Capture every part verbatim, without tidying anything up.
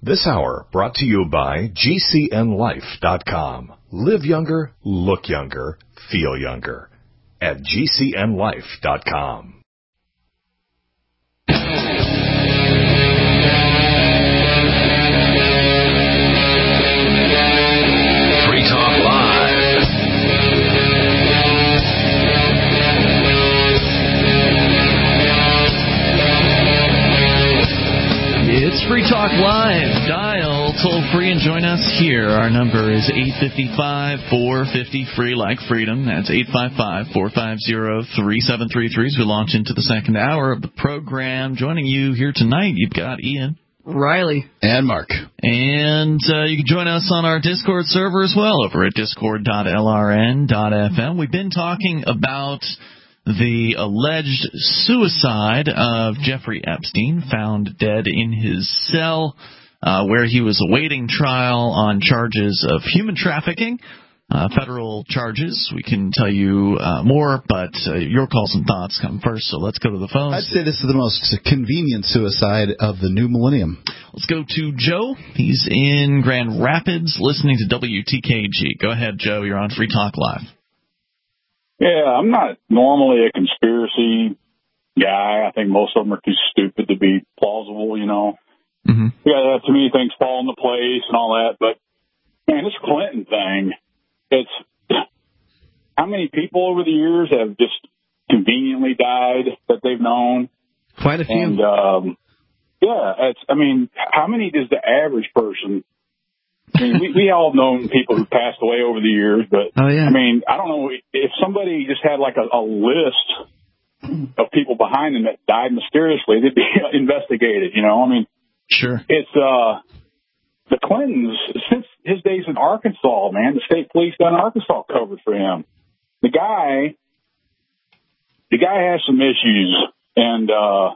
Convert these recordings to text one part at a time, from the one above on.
This hour brought to you by G C N life dot com. Live younger, look younger, feel younger at G C N life dot com. Free Talk Live. It's Free Talk Live. Dial toll free and join us here. Our number is eight five five, four five zero, free like freedom. That's eight five five, four five zero, three seven three three as we launch into the second hour of the program. Joining you here tonight, you've got Ian, Riley, and Mark. And uh, you can join us on our Discord server as well over at discord dot l r n dot f m. We've been talking about the alleged suicide of Jeffrey Epstein, found dead in his cell uh, where he was awaiting trial on charges of human trafficking, uh, federal charges. We can tell you uh, more, but uh, your calls and thoughts come first, so let's go to the phones. I'd say this is the most convenient suicide of the new millennium. Let's go to Joe. He's in Grand Rapids listening to W T K G. Go ahead, Joe. You're on Free Talk Live. Yeah, I'm not normally a conspiracy guy. I think most of them are too stupid to be plausible, you know. Mm-hmm. Yeah, have too many things fall into place and all that. But, man, this Clinton thing, it's how many people over the years have just conveniently died that they've known? Quite a few. And, um, yeah, it's, I mean, how many does the average person... I mean, we, we all known people who passed away over the years, but, oh, yeah. I mean, I don't know, if somebody just had like a, a list of people behind them that died mysteriously, they'd be investigated, you know? I mean, sure. It's, uh, the Clintons, since his days in Arkansas, man, the state police down in Arkansas covered for him. The guy, the guy has some issues, and, uh,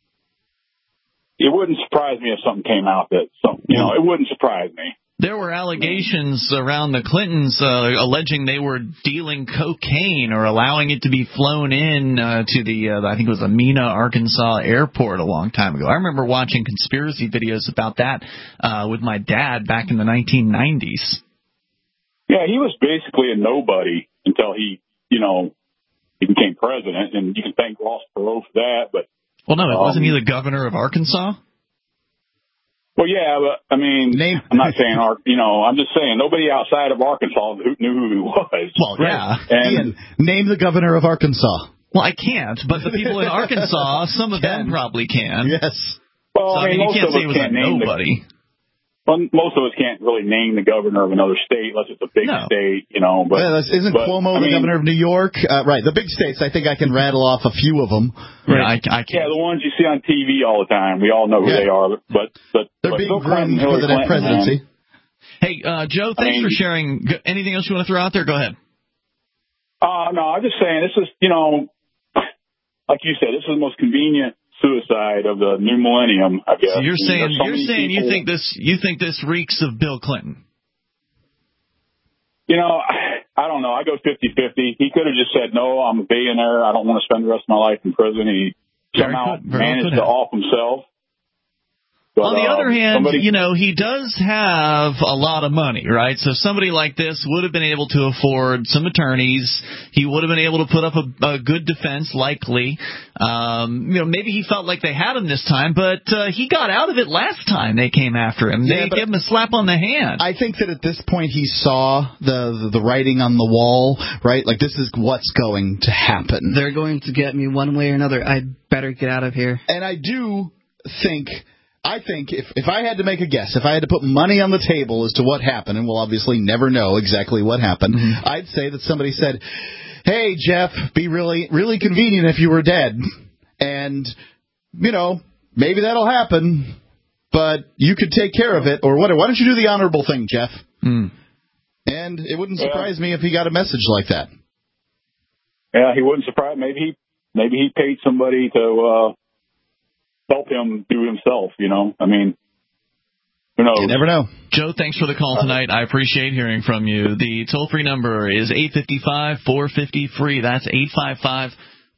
it wouldn't surprise me if something came out that, some, you know, it wouldn't surprise me. There were allegations around the Clintons uh, alleging they were dealing cocaine or allowing it to be flown in uh, to the, uh, I think it was the Mena, Arkansas airport a long time ago. I remember watching conspiracy videos about that uh, with my dad back in the nineteen nineties. Yeah, he was basically a nobody until he, you know, he became president, and you can thank Ross Perot for that. But well, no, um, wasn't he the governor of Arkansas? Well, yeah, but, I mean, Name. I'm not saying, you know, I'm just saying nobody outside of Arkansas who knew who he was. Well, yeah. And Ian, name the governor of Arkansas. Well, I can't, but the people in Arkansas, some of them probably can. Yes. Well, so, I mean, I mean most you can't of say us it was can't a name nobody. The, well, most of us can't really name the governor of another state unless it's a big no. state, you know. But well, isn't but, Cuomo I the mean, governor of New York? Uh, right, the big states. I think I can rattle off a few of them. Right. Yeah, I, I yeah, the ones you see on T V all the time. We all know who yeah. they are. But but they're but being Bill groomed Clinton, for the next presidency. Man. Hey, uh, Joe, thanks I mean, for sharing. Anything else you want to throw out there? Go ahead. Uh, no, I'm just saying this is, you know, like you said, this is the most convenient suicide of the new millennium, I guess. So you're saying so you're saying people, you think this you think this reeks of Bill Clinton? You know, I don't know. I go fifty-fifty. He could have just said, no, I'm a billionaire. I don't want to spend the rest of my life in prison. He somehow good, managed to off himself. But, On the uh, other hand, somebody... you know, he does have a lot of money, right? So somebody like this would have been able to afford some attorneys. He would have been able to put up a, a good defense, likely. Um, you know, maybe he felt like they had him this time, but uh, he got out of it last time they came after him. They yeah, gave him a slap on the hand. I think that at this point he saw the, the the writing on the wall, right? Like, this is what's going to happen. They're going to get me one way or another. I'd better get out of here. And I do think... I think if, if I had to make a guess, if I had to put money on the table as to what happened, and we'll obviously never know exactly what happened, mm-hmm. I'd say that somebody said, hey, Jeff, be really, really convenient if you were dead. And, you know, maybe that'll happen, but you could take care of it, or whatever. Why don't you do the honorable thing, Jeff? Mm. And it wouldn't surprise yeah. me if he got a message like that. Yeah, he wouldn't surprise. Maybe he, maybe he paid somebody to... Uh help him do himself, you know. I mean, who knows? You never know. Joe, thanks for the call tonight. I appreciate hearing from you. The toll-free number is eight five five, four five zero, free. That's eight five five,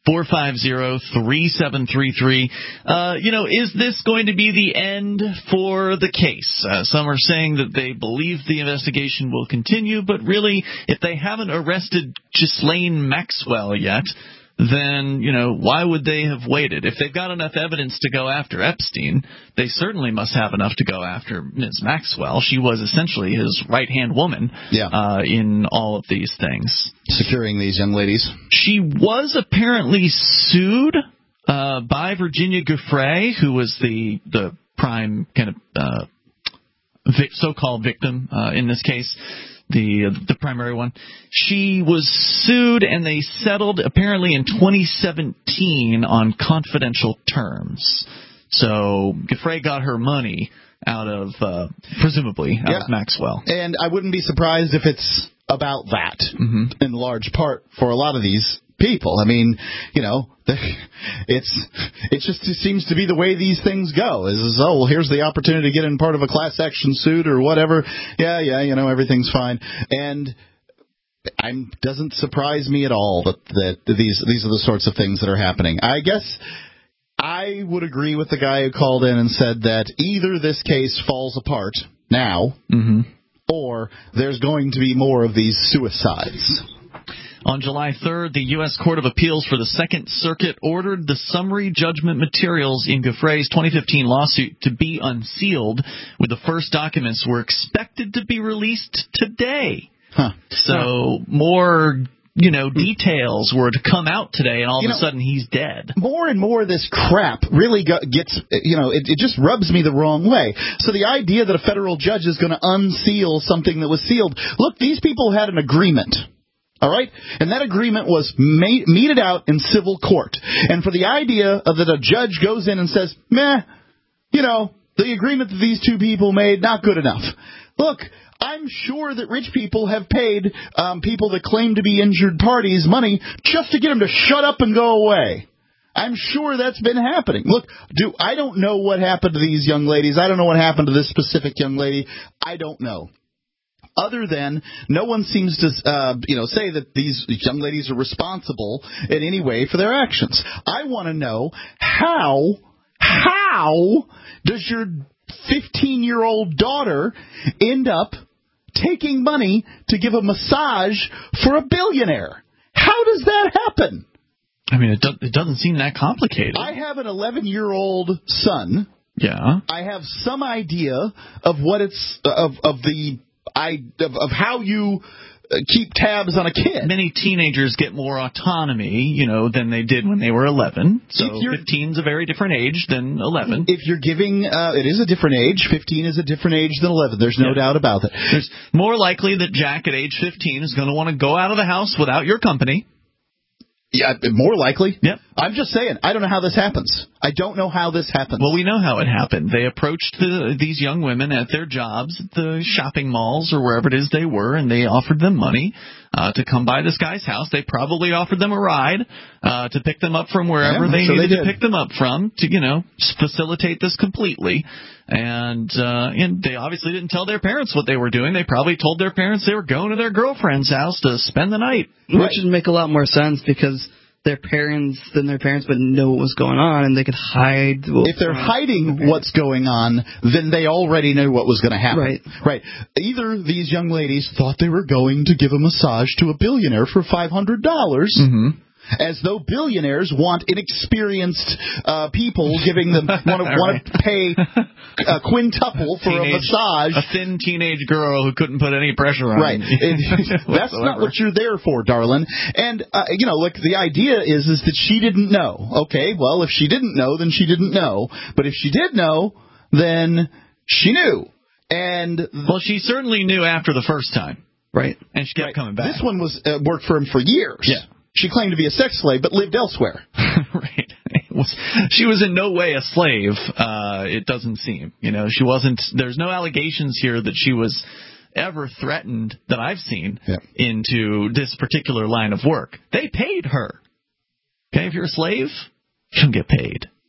four five zero, three seven three three. Uh, you know, is this going to be the end for the case? Uh, some are saying that they believe the investigation will continue, but really, if they haven't arrested Ghislaine Maxwell yet, then, you know, why would they have waited? If they've got enough evidence to go after Epstein, they certainly must have enough to go after Miz Maxwell. She was essentially his right-hand woman yeah. uh, in all of these things. Securing these young ladies. She was apparently sued uh, by Virginia Giuffre, who was the, the prime kind of uh, vic- so-called victim uh, in this case. The uh, the primary one. She was sued, and they settled apparently in twenty seventeen on confidential terms. So Giuffre got her money out of, uh, presumably, out yeah. of Maxwell. And I wouldn't be surprised if it's about that, mm-hmm. in large part, for a lot of these people. I mean, you know, it's it just it seems to be the way these things go. Is, is oh, well, here's the opportunity to get in part of a class action suit or whatever. Yeah, yeah, you know, everything's fine. And I'm doesn't surprise me at all that, that these these are the sorts of things that are happening. I guess I would agree with the guy who called in and said that either this case falls apart now, mm-hmm. or there's going to be more of these suicides. On July third, the U S Court of Appeals for the Second Circuit ordered the summary judgment materials in Giuffre's twenty fifteen lawsuit to be unsealed, with the first documents were expected to be released today. Huh. So huh. more, you know, details were to come out today, and all you of know, a sudden he's dead. More and more of this crap really go, gets, you know, it, it just rubs me the wrong way. So the idea that a federal judge is going to unseal something that was sealed, look, these people had an agreement. All right? And that agreement was made, meted out in civil court. And for the idea of that a judge goes in and says, meh, you know, the agreement that these two people made, not good enough. Look, I'm sure that rich people have paid um, people that claim to be injured parties money just to get them to shut up and go away. I'm sure that's been happening. Look, do I don't know what happened to these young ladies. I don't know what happened to this specific young lady. I don't know. Other than no one seems to, uh, you know, say that these young ladies are responsible in any way for their actions. I want to know how, how does your fifteen-year-old daughter end up taking money to give a massage for a billionaire? How does that happen? I mean, it, do- it doesn't seem that complicated. I have an eleven-year-old son. Yeah. I have some idea of what it's of of the I of, of how you uh, keep tabs on a kid. Many teenagers get more autonomy, you know, than they did when they were eleven. So fifteen is a very different age than eleven. If you're giving, uh, it is a different age. fifteen is a different age than eleven. There's no yeah. doubt about it. There's more likely that Jack at age fifteen is going to want to go out of the house without your company. Yeah, more likely. Yep. I'm just saying, I don't know how this happens. I don't know how this happens. Well, we know how it happened. They approached the, these young women at their jobs, at the shopping malls or wherever it is they were, and they offered them money uh, to come by this guy's house. They probably offered them a ride uh, to pick them up from wherever yeah, they sure needed they to pick them up from to, you know, facilitate this completely. And, uh, and they obviously didn't tell their parents what they were doing. They probably told their parents they were going to their girlfriend's house to spend the night. Which right. would make a lot more sense because their parents, then their parents would know what was going on, and they could hide. If they're hiding what's going on, then they already knew what was going to happen. Right. Right. Either these young ladies thought they were going to give a massage to a billionaire for five hundred dollars. Mm-hmm. As though billionaires want inexperienced uh, people giving them want to right. want to pay a quintuple for teenage, a massage. A thin teenage girl who couldn't put any pressure on. Right. It, that's not what you're there for, darling. And uh, you know, like the idea is is that she didn't know. Okay, well, if she didn't know, then she didn't know. But if she did know, then she knew. And well, she certainly knew after the first time. Right. And she kept right. coming back. This one was uh, worked for him for years. Yeah. She claimed to be a sex slave, but lived elsewhere. Right. Was, she was in no way a slave, uh, it doesn't seem. You know, she wasn't, there's no allegations here that she was ever threatened that I've seen yeah. into this particular line of work. They paid her. Okay, if you're a slave, you don't get paid.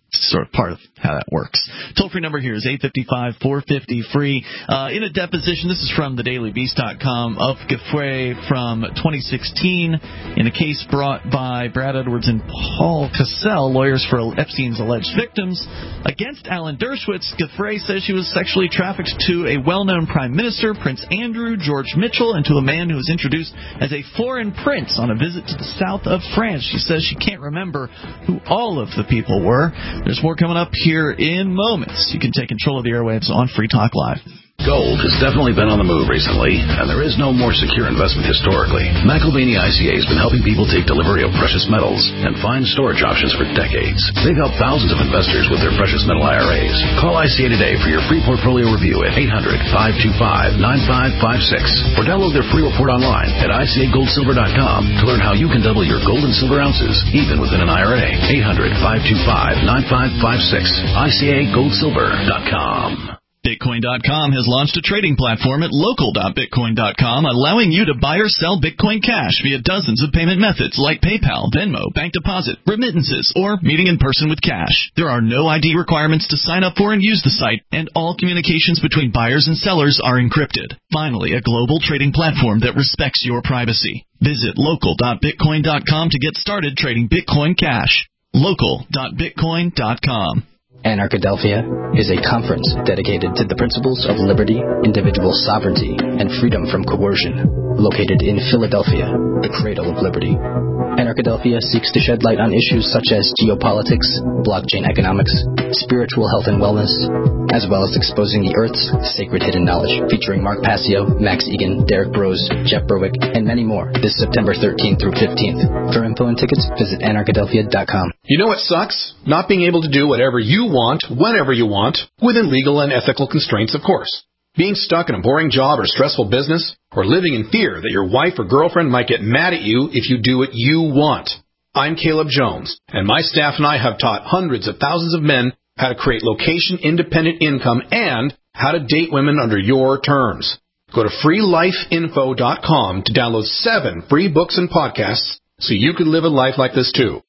sort of part of how that works. Toll-free number here is eight five five, four five zero, free. Uh, in a deposition, this is from the daily beast dot com, of Giuffre from twenty sixteen, in a case brought by Brad Edwards and Paul Cassell, lawyers for Epstein's alleged victims. Against Alan Dershowitz, Giuffre says she was sexually trafficked to a well-known prime minister, Prince Andrew, George Mitchell, and to a man who was introduced as a foreign prince on a visit to the south of France. She says she can't remember who all of the people were. There's more coming up here in moments. You can take control of the airwaves on Free Talk Live. Gold has definitely been on the move recently, and there is no more secure investment historically. McAlvany I C A has been helping people take delivery of precious metals and find storage options for decades. They've helped thousands of investors with their precious metal I R As. Call I C A today for your free portfolio review at eight hundred, five two five, nine five five six or download their free report online at I C A gold silver dot com to learn how you can double your gold and silver ounces even within an I R A. eight hundred, five two five, nine five five six. I C A gold silver dot com. Bitcoin dot com has launched a trading platform at local dot bitcoin dot com, allowing you to buy or sell Bitcoin Cash via dozens of payment methods like PayPal, Venmo, bank deposit, remittances, or meeting in person with cash. There are no I D requirements to sign up for and use the site, and all communications between buyers and sellers are encrypted. Finally, a global trading platform that respects your privacy. Visit local dot bitcoin dot com to get started trading Bitcoin Cash. local dot bitcoin dot com. Anarchadelphia is a conference dedicated to the principles of liberty, individual sovereignty, and freedom from coercion, located in Philadelphia, the cradle of liberty. Anarchadelphia seeks to shed light on issues such as geopolitics, blockchain economics, spiritual health and wellness, as well as exposing the Earth's sacred hidden knowledge, featuring Mark Passio, Max Egan, Derek Brose, Jeff Berwick, and many more this September thirteenth through fifteenth. For info and tickets, visit anarchadelphia dot com. You know what sucks? Not being able to do whatever you want, whenever you want, within legal and ethical constraints, of course. Being stuck in a boring job or stressful business, or living in fear that your wife or girlfriend might get mad at you if you do what you want. I'm Caleb Jones, and my staff and I have taught hundreds of thousands of men how to create location-independent income and how to date women under your terms. Go to free life info dot com to download seven free books and podcasts so you can live a life like this too.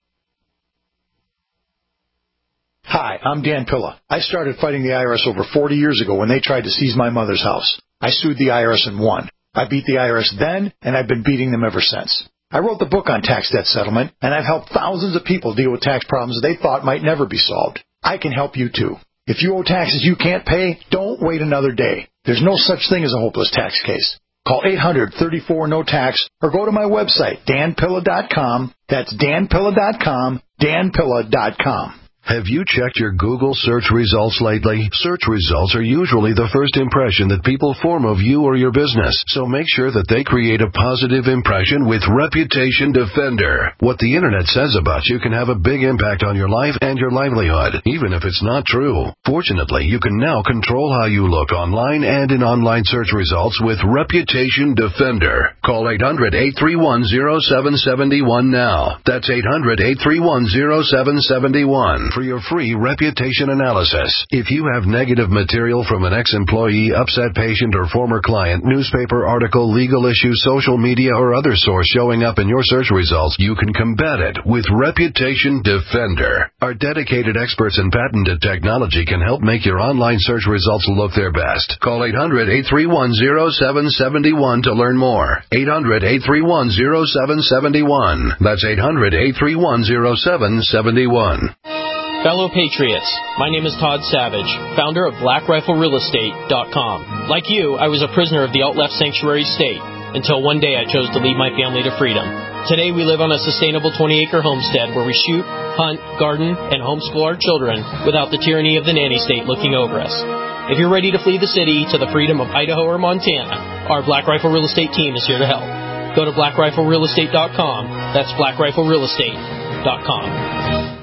Hi, I'm Dan Pilla. I started fighting the I R S over forty years ago when they tried to seize my mother's house. I sued the I R S and won. I beat the I R S then, and I've been beating them ever since. I wrote the book on tax debt settlement, and I've helped thousands of people deal with tax problems they thought might never be solved. I can help you too. If you owe taxes you can't pay, don't wait another day. There's no such thing as a hopeless tax case. Call eight hundred, thirty-four, no tax or go to my website, dan pilla dot com. That's dan pilla dot com, dan pilla dot com. Have you checked your Google search results lately? Search results are usually the first impression that people form of you or your business, so make sure that they create a positive impression with Reputation Defender. What the Internet says about you can have a big impact on your life and your livelihood, even if it's not true. Fortunately, you can now control how you look online and in online search results with Reputation Defender. Call eight hundred, eight three one, zero seven seven one now. That's eight hundred, eight three one, zero seven seven one. For your free reputation analysis. If you have negative material from an ex-employee, upset patient, or former client, newspaper article, legal issue, social media, or other source showing up in your search results, you can combat it with Reputation Defender. Our dedicated experts in patented technology can help make your online search results look their best. Call eight hundred, eight three one, zero seven seven one to learn more. eight hundred, eight three one, zero seven seven one. That's eight hundred, eight three one, zero seven seven one. Fellow Patriots, my name is Todd Savage, founder of black rifle real estate dot com. Like you, I was a prisoner of the alt-left sanctuary state, until one day I chose to lead my family to freedom. Today we live on a sustainable twenty-acre homestead where we shoot, hunt, garden, and homeschool our children without the tyranny of the nanny state looking over us. If you're ready to flee the city to the freedom of Idaho or Montana, our Black Rifle Real Estate team is here to help. Go to black rifle real estate dot com. That's black rifle real estate dot com.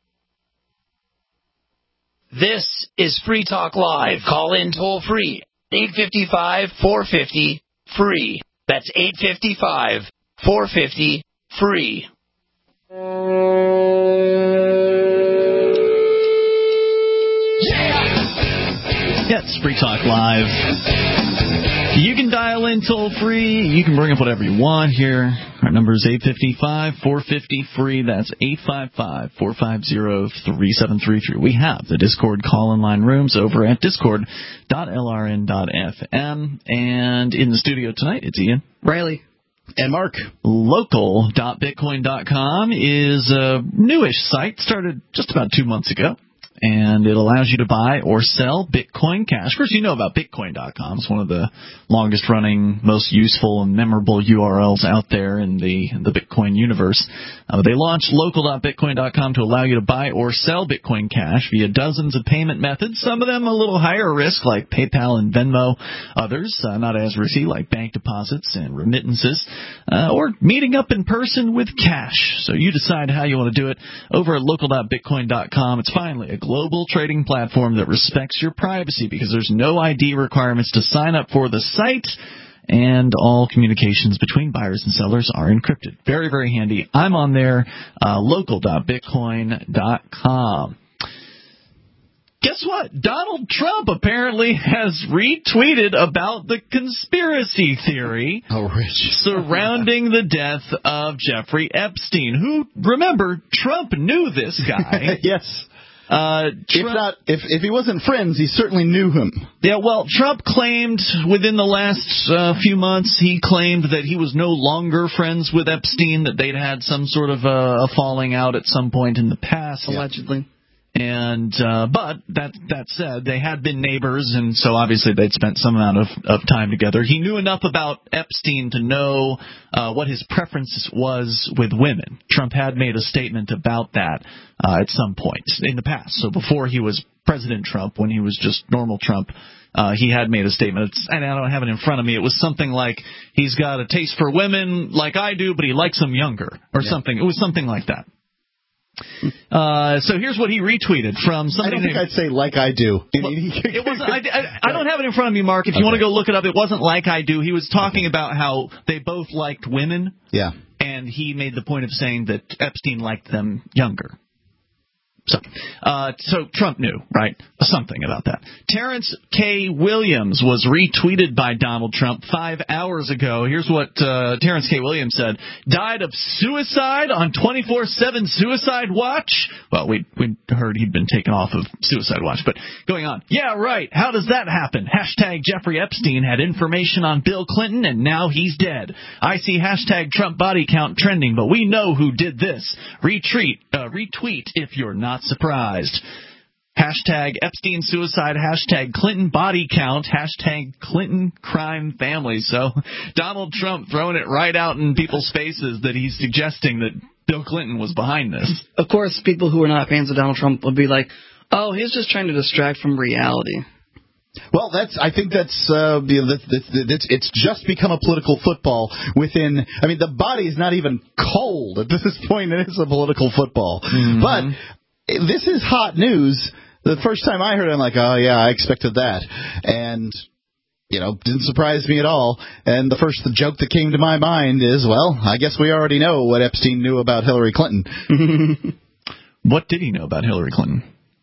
This is Free Talk Live. Call in toll free. eight five five, four five zero, free. That's eight five five, four five zero, free. Yeah, it's It's Free Talk Live. You can dial in toll free. You can bring up whatever you want here. Our number is eight five five, four five zero, free. That's eight five five, four five zero, three seven three three. We have the Discord call-in line rooms over at discord dot L R N dot F M. And in the studio tonight, it's Ian, Riley, and Mark. Local dot bitcoin dot com is a newish site, started just about two months ago. And it allows you to buy or sell Bitcoin Cash. Of course, you know about bitcoin dot com. It's one of the longest-running, most useful and memorable U R Ls out there in the the Bitcoin universe. Uh, they launched local dot bitcoin dot com to allow you to buy or sell Bitcoin Cash via dozens of payment methods, some of them a little higher risk, like PayPal and Venmo, others uh, not as risky, like bank deposits and remittances, uh, or meeting up in person with cash. So you decide how you want to do it over at local dot bitcoin dot com. It's finally a global trading platform that respects your privacy because there's no I D requirements to sign up for the site, and all communications between buyers and sellers are encrypted. Very, very handy. I'm on there, uh, local dot bitcoin dot com. Guess what? Donald Trump apparently has retweeted about the conspiracy theory oh, Rich. surrounding the death of Jeffrey Epstein, who, remember, Trump knew this guy. Yes. Uh, Trump, if not, if if he wasn't friends, he certainly knew him. Yeah, well, Trump claimed within the last uh, few months, he claimed that he was no longer friends with Epstein, that they'd had some sort of a, a falling out at some point in the past. Allegedly. And uh, but that that said, they had been neighbors, and so obviously they'd spent some amount of, of time together. He knew enough about Epstein to know uh, what his preference was with women. Trump had made a statement about that uh, at some point in the past. So before he was President Trump, when he was just normal Trump, uh, he had made a statement. It's, and I don't have it in front of me. It was something like he's got a taste for women like I do, but he likes them younger, or yeah. something. It was something like that. Uh, so here's what he retweeted from somebody. I don't think named, I'd say like I do. Well, it was. I, I, I don't have it in front of me, Mark. If you okay. want to go look it up, it wasn't like I do. He was talking okay. about how they both liked women. Yeah. And he made the point of saying that Epstein liked them younger. So, uh, so Trump knew, right? Something about that. Terrence K. Williams was retweeted by Donald Trump five hours ago. Here's what uh, Terrence K. Williams said. Died of suicide on twenty-four seven Suicide Watch. Well, we we heard he'd been taken off of Suicide Watch, but going on. Yeah, right. How does that happen? Hashtag Jeffrey Epstein had information on Bill Clinton, and now he's dead. I see hashtag Trump body count trending, but we know who did this. Retweet, uh, retweet if you're not surprised. Hashtag Epstein suicide, hashtag Clinton body count, hashtag Clinton crime family. So Donald Trump throwing it right out in people's faces that he's suggesting that Bill Clinton was behind this. Of course, people who are not fans of Donald Trump would be like, oh, he's just trying to distract from reality. Well, that's. I think that's. Uh, it's, it's just become a political football within. I mean, the body is not even cold at this point. It is a political football. Mm-hmm. But this is hot news. The first time I heard it, I'm like, oh, yeah, I expected that. And, you know, didn't surprise me at all. And the first the joke that came to my mind is, well, I guess we already know what Epstein knew about Hillary Clinton. What did he know about Hillary Clinton?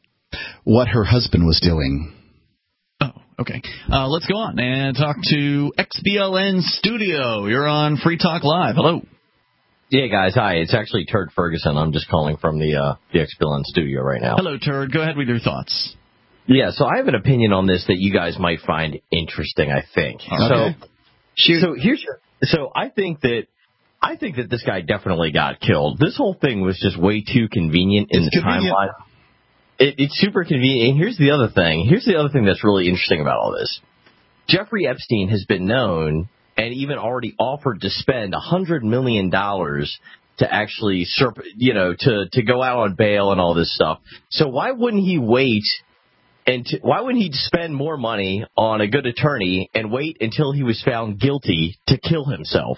What her husband was doing. Oh, okay. Uh, let's go on and talk to X B L N Studio. You're on Free Talk Live. Hello. Yeah, guys, hi. It's actually Turd Ferguson. I'm just calling from the uh, the X B L N studio right now. Hello, Turd. Go ahead with your thoughts. Yeah, so I have an opinion on this that you guys might find interesting, I think. Okay. So, so here's your, so I think that I think that this guy definitely got killed. This whole thing was just way too convenient in it's the convenient. timeline. It, it's super convenient. And here's the other thing. Here's the other thing that's really interesting about all this. Jeffrey Epstein has been known and even already offered to spend one hundred million dollars to actually, you know, to, to go out on bail and all this stuff. So why wouldn't he wait, and to, why wouldn't he spend more money on a good attorney and wait until he was found guilty to kill himself?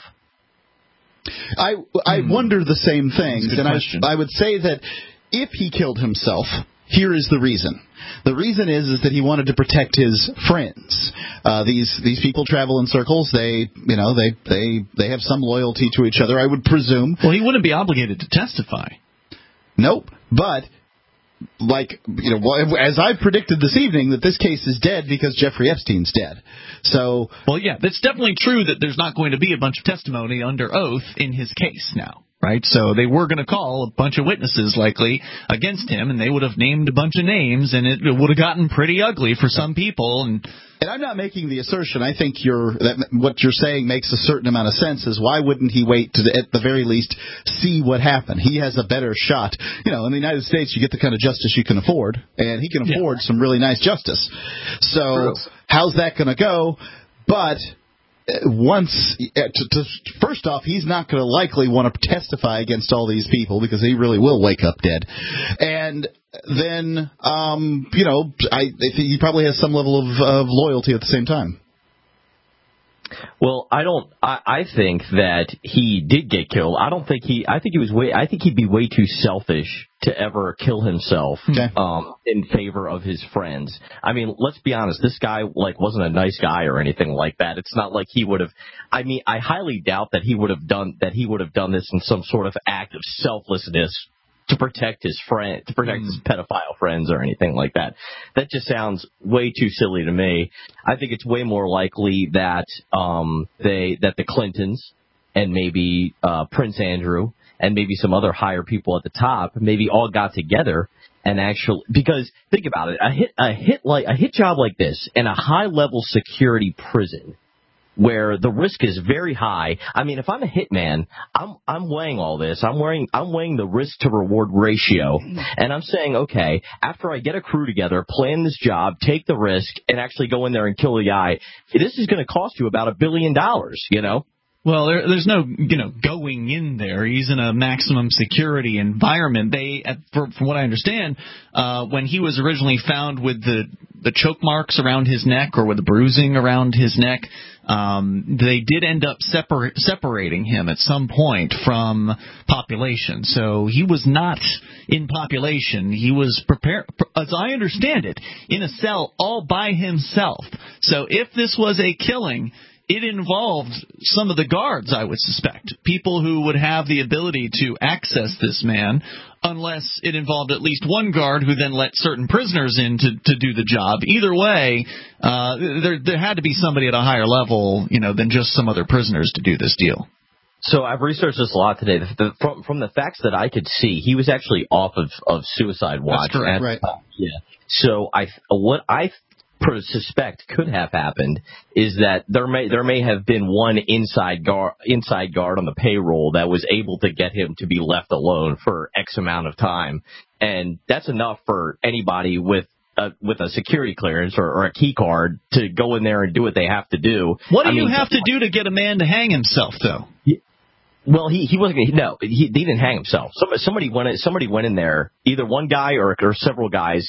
I, I hmm. wonder the same things, and I, I would say that if he killed himself, here is the reason. The reason is is that he wanted to protect his friends. Uh, these these people travel in circles. They you know they they they have some loyalty to each other, I would presume. Well, he wouldn't be obligated to testify. Nope. But like, you know, as I predicted this evening, that this case is dead because Jeffrey Epstein's dead. So, well, yeah, it's definitely true that there's not going to be a bunch of testimony under oath in his case now. Right, so they were going to call a bunch of witnesses likely against him, and they would have named a bunch of names, and it would have gotten pretty ugly for some people. And and I'm not making the assertion. I think you're that what you're saying makes a certain amount of sense. Is why wouldn't he wait to, at the very least, see what happened? He has a better shot. You know, in the United States, you get the kind of justice you can afford, and he can afford yeah. some really nice justice. So True. How's that going to go? But once, to, to, first off, he's not going to likely want to testify against all these people because he really will wake up dead. And then, um, you know, I, I think he probably has some level of, of loyalty at the same time. Well, I don't. I, I think that he did get killed. I don't think he. I think he was way. I think he'd be way too selfish to ever kill himself okay. um, in favor of his friends. I mean, let's be honest. This guy like wasn't a nice guy or anything like that. It's not like he would have. I mean, I highly doubt that he would have done that. He would have done this in some sort of act of selflessness to protect his friend, to protect mm. his pedophile friends or anything like that. That just sounds way too silly to me. I think it's way more likely that um, they that the Clintons and maybe uh, Prince Andrew and maybe some other higher people at the top maybe all got together and actually, because think about it, a hit a hit like a hit job like this in a high level security prison, where the risk is very high. I mean, if I'm a hitman, I'm I'm weighing all this. I'm weighing I'm weighing the risk to reward ratio, and I'm saying, okay, after I get a crew together, plan this job, take the risk, and actually go in there and kill the guy, this is going to cost you about a billion dollars, you know? Well, there, there's no, you know, going in there. He's in a maximum security environment. They, for, from what I understand, uh, when he was originally found with the the choke marks around his neck or with the bruising around his neck, um, they did end up separ- separating him at some point from population. So he was not in population. He was prepared, as I understand it, in a cell all by himself. So if this was a killing, it involved some of the guards, I would suspect, people who would have the ability to access this man, unless it involved at least one guard who then let certain prisoners in to, to do the job. Either way, uh, there, there had to be somebody at a higher level, you know, than just some other prisoners to do this deal. So I've researched this a lot today. The, the, from, from the facts that I could see, he was actually off of, of suicide watch. That's correct, at, right. Uh, yeah. So I, what I suspect could have happened is that there may there may have been one inside guard inside guard on the payroll that was able to get him to be left alone for X amount of time, and that's enough for anybody with a, with a security clearance or, or a key card to go in there and do what they have to do. What do I you mean, have to do to get a man to hang himself, though? He, well, he he wasn't gonna, no he, he didn't hang himself. Somebody somebody went somebody went in there, either one guy or or several guys,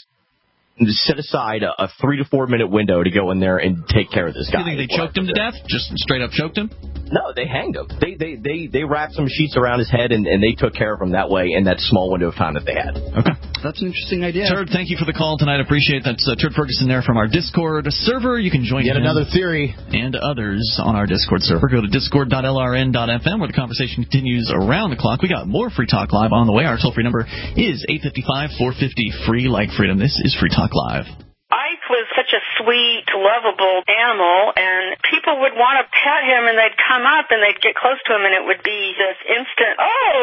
set aside a, a three to four minute window to go in there and take care of this guy. You think they choked him to death? Just straight up choked him? No, they hanged him. They they they, they wrapped some sheets around his head and, and they took care of him that way in that small window of time that they had. Okay. That's an interesting idea. Turd, thank you for the call tonight. Appreciate that. Uh, Turd Ferguson there from our Discord server. You can join Yet him another theory. And others on our Discord server. Go to discord dot l r n dot f m where the conversation continues around the clock. We got more Free Talk Live on the way. Our toll-free number is eight five five, four five zero, free like freedom. This is Free Talk Live. Ike was such a sweet, lovable animal, and people would want to pet him, and they'd come up, and they'd get close to him, and it would be this instant,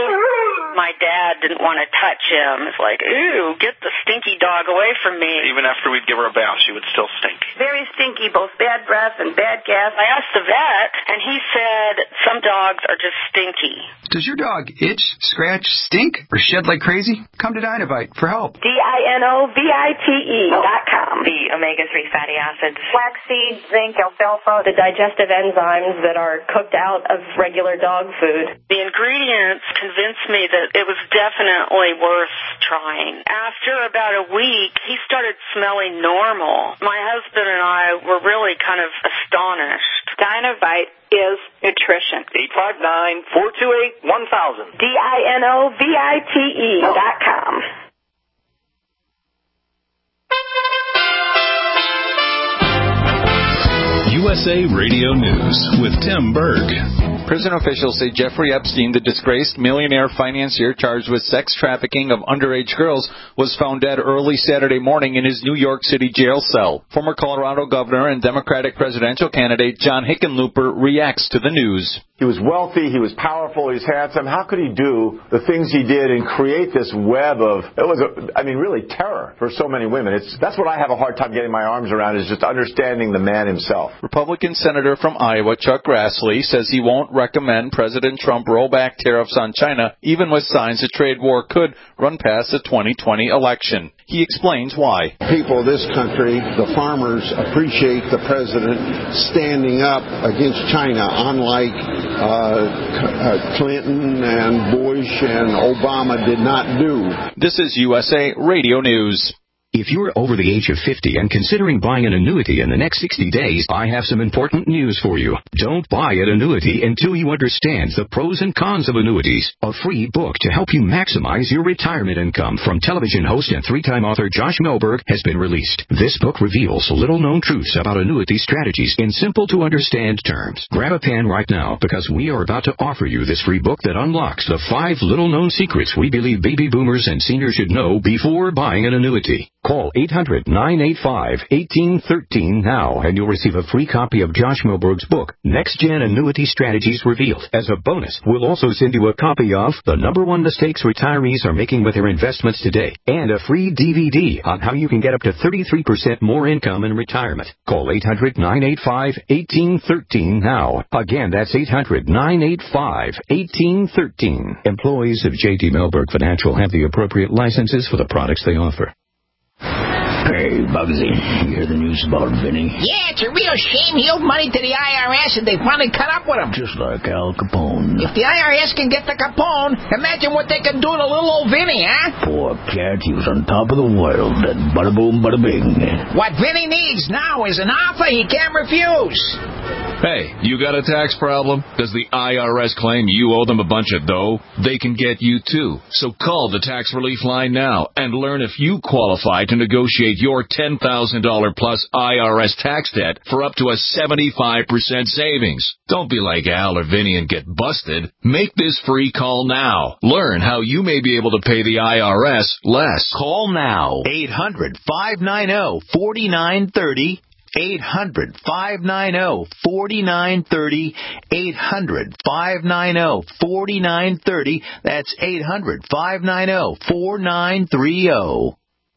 oh! My dad didn't want to touch him. It's like, ooh, get the stinky dog away from me. Even after we'd give her a bath, she would still stink. Very stinky, both bad breath and bad gas. I asked the vet, and he said some dogs are just stinky. Does your dog itch, scratch, stink, or shed like crazy? Come to Dinovite for help. D I N O V I T E dot com. The omega three fatty acids. Flaxseed, zinc, alfalfa, the digestive enzymes that are cooked out of regular dog food. The ingredients convinced me that it was definitely worth trying. After about a week, he started smelling normal. My husband and I were really kind of astonished. Dinovite is nutrition. eight five nine, four two eight, one thousand. D I N O V I T E dot com. U S A Radio News with Tim Berg. Prison officials say Jeffrey Epstein, the disgraced millionaire financier charged with sex trafficking of underage girls, was found dead early Saturday morning in his New York City jail cell. Former Colorado governor and Democratic presidential candidate John Hickenlooper reacts to the news. He was wealthy, he was powerful, he was handsome. How could he do the things he did and create this web of, it was, a, I mean, really terror for so many women. It's That's what I have a hard time getting my arms around, is just understanding the man himself. Republican Senator from Iowa, Chuck Grassley, says he won't recommend President Trump roll back tariffs on China, even with signs a trade war could run past the twenty twenty election. He explains why. People of this country, the farmers, appreciate the president standing up against China, unlike uh, Clinton and Bush and Obama did not do. This is U S A Radio News. If you're over the age of fifty and considering buying an annuity in the next sixty days, I have some important news for you. Don't buy an annuity until you understand the pros and cons of annuities. A free book to help you maximize your retirement income from television host and three-time author Josh Melberg has been released. This book reveals little-known truths about annuity strategies in simple-to-understand terms. Grab a pen right now, because we are about to offer you this free book that unlocks the five little-known secrets we believe baby boomers and seniors should know before buying an annuity. Call eight hundred, nine eight five, one eight one three now, and you'll receive a free copy of Josh Melberg's book, Next Gen Annuity Strategies Revealed. As a bonus, we'll also send you a copy of The Number One Mistakes Retirees Are Making with Their Investments Today, and a free D V D on how you can get up to thirty-three percent more income in retirement. Call eight hundred, nine eight five, one eight one three now. Again, that's eight hundred, nine eight five, one eight one three. Employees of J D Melberg Financial have the appropriate licenses for the products they offer. Hey, Bugsy, you hear the news about Vinny? Yeah, it's a real shame he owed money to the I R S and they finally cut up with him. Just like Al Capone. If the I R S can get the Capone, imagine what they can do to little old Vinny, huh? Poor cat, he was on top of the world, and bada boom, bada bing. What Vinny needs now is an offer he can't refuse. Hey, you got a tax problem? Does the I R S claim you owe them a bunch of dough? They can get you too. So call the Tax Relief Line now and learn if you qualify to negotiate your ten thousand dollars plus I R S tax debt for up to a seventy-five percent savings. Don't be like Al or Vinny and get busted. Make this free call now. Learn how you may be able to pay the I R S less. Call now. eight hundred, five nine zero, four nine three zero. eight hundred, five nine zero, four nine three zero. eight hundred, five nine zero, four nine three zero. That's eight hundred, five nine zero, four nine three zero.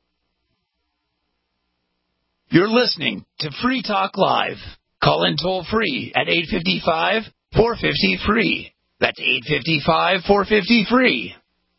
You're listening to Free Talk Live. Call in toll free at eight five five, four five zero, free. That's eight five five, four five zero, free.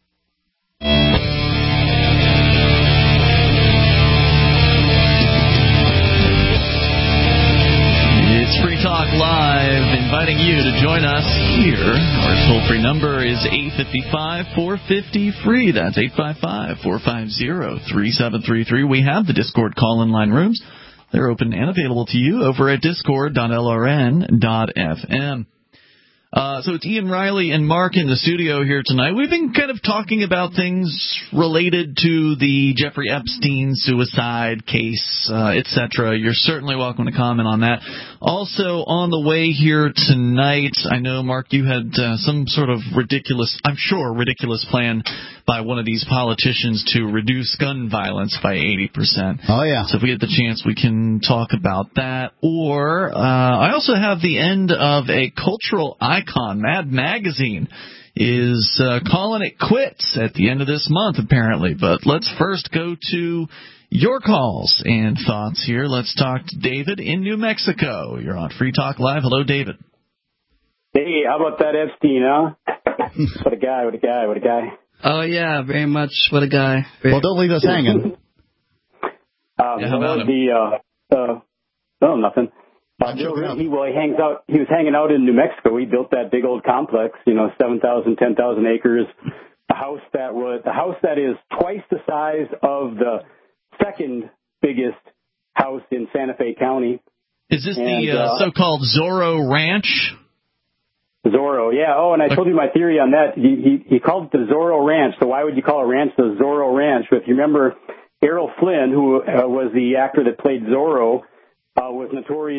It's Free Talk Live, inviting you to join us here. Our toll-free number is eight five five, four five zero, free. That's eight five five, four five zero, three seven three three. We have the Discord call-in line rooms. They're open and available to you over at discord dot L R N dot F M. Uh, so it's Ian Riley and Mark in the studio here tonight. We've been kind of talking about things related to the Jeffrey Epstein suicide case, uh, et cetera. You're certainly welcome to comment on that. Also, on the way here tonight, I know, Mark, you had uh, some sort of ridiculous, I'm sure, ridiculous plan by one of these politicians to reduce gun violence by eighty percent. Oh, yeah. So if we get the chance, we can talk about that. Or uh, I also have the end of a cultural icon. Mad Magazine is uh, calling it quits at the end of this month, apparently. But let's first go to your calls and thoughts here. Let's talk to David in New Mexico. You're on Free Talk Live. Hello, David. Hey, how about that Epstein, huh? What a guy, what a guy, what a guy. Oh, yeah, very much. What a guy. Very well, don't leave us hanging. um, yeah, how about him? The, uh, uh, oh, nothing. Uh, he, well, he hangs out. He was hanging out in New Mexico. He built that big old complex, you know, seven thousand, ten thousand acres. A house that was a house that is twice the size of the second biggest house in Santa Fe County. Is this and, the uh, uh, so-called Zorro Ranch? Zorro, yeah. Oh, and I told you my theory on that. He, he he called it the Zorro Ranch. So why would you call a ranch the Zorro Ranch? But if you remember, Errol Flynn, who uh, was the actor that played Zorro, uh, was notorious